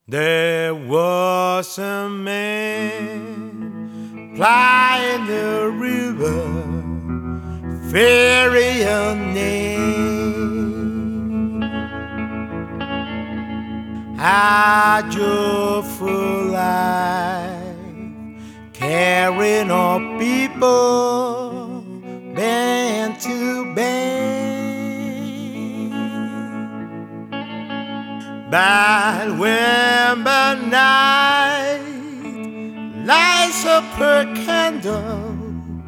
There was a man plying the river, ferry name. A joyful life, carrying all people band to band. But when the night lights up her candle,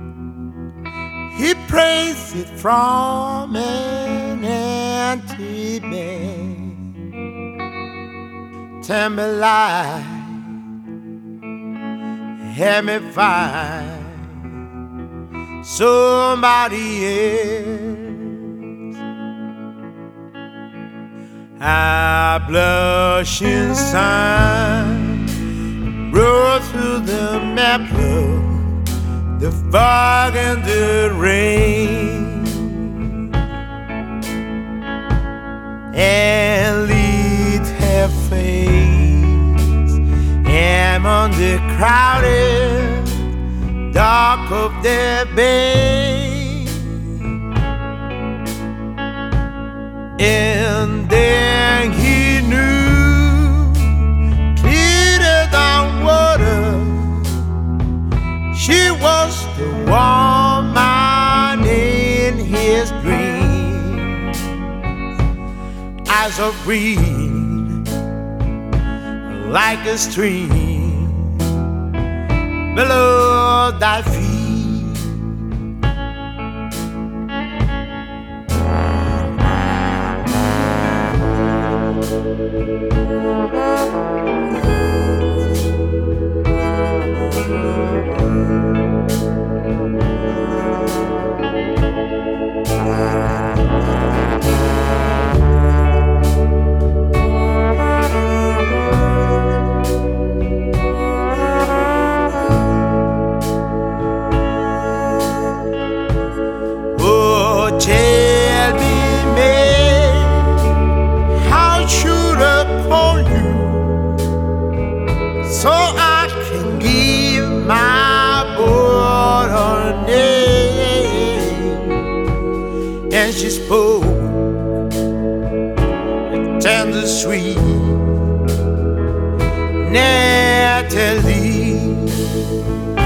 he prays it from an empty bed. Tell me lie, help me find somebody else. A blushing sun rode through the maple, the fog and the rain, and lit her face among the crowded dark of the bay. And then he knew, clearer than water, she was the woman in his dreams. Eyes of green, like a stream below thy feet. Oh, tell me, man, how should I call you so I can give my boy her name? And she spoke with tender sweet Natalie.